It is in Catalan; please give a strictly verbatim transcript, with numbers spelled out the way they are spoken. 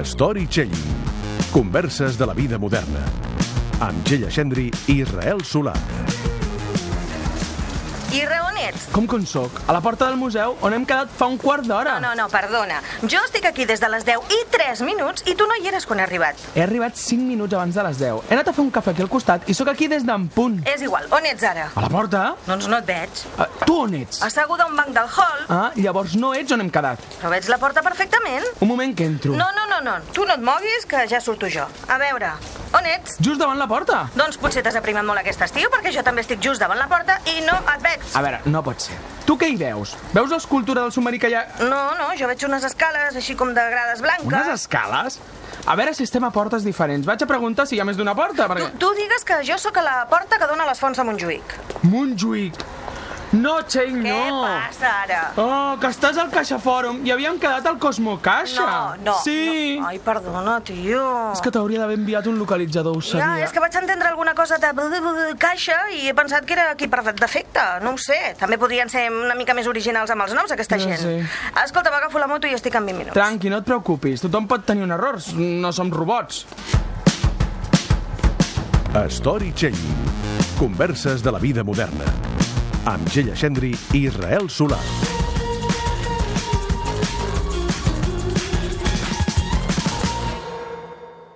Storytelling. Converses de la vida moderna. Amb Txell Aixendri i Israel Solà. Irra, on ets? Com que on soc? A la porta del museu, on hem quedat fa un quart d'hora. No, no, no, perdona. Jo estic aquí des de les deu i tres minuts i tu no hi eres quan he arribat. He arribat cinc minuts abans de les deu. He anat a fer un cafè aquí al costat i sóc aquí des d'en punt. És igual, on ets ara? A la porta? Doncs no et veig. Uh, tu on ets? Asseguda a un banc del hall. Ah, llavors no ets on hem quedat. Però veig la porta perfectament. Un moment que entro. No, no, no, no. Tu no et moguis, que ja surto jo. A veure, on ets? Just davant la porta. Doncs potser t'has aprimat molt aquest estiu, perquè jo també estic just davant la porta i no et veig. A veure, no pot ser. Tu què hi veus? Veus l'escultura del submarí que hi ha... No, no, jo veig unes escales així com de grades blanques. Unes escales? A veure si estem a portes diferents. Vaig a preguntar si hi ha més d'una porta, perquè... Tu, tu digues que jo sóc a la porta que dona a les fonts de Montjuïc. Montjuïc. No, Txell, no. Què passa ara? Oh, que estàs al Caixa Fòrum i havíem quedat al Cosmo Caixa. No, no. Sí. No. Ai, perdona, tio. És que t'hauria d'haver enviat un localitzador, ho sabia. Ja, és que vaig entendre alguna cosa de caixa i he pensat que era aquí per defecte. No ho sé. També podrien ser una mica més originals amb els noms, aquesta Ja gent. sé. Escolta, m'agafo la moto i estic en vint minuts. Tranqui, no et preocupis. Tothom pot tenir un error. No som robots. Storytelling. Converses de la vida moderna. Amb Txell Aixendri i Israel Solà.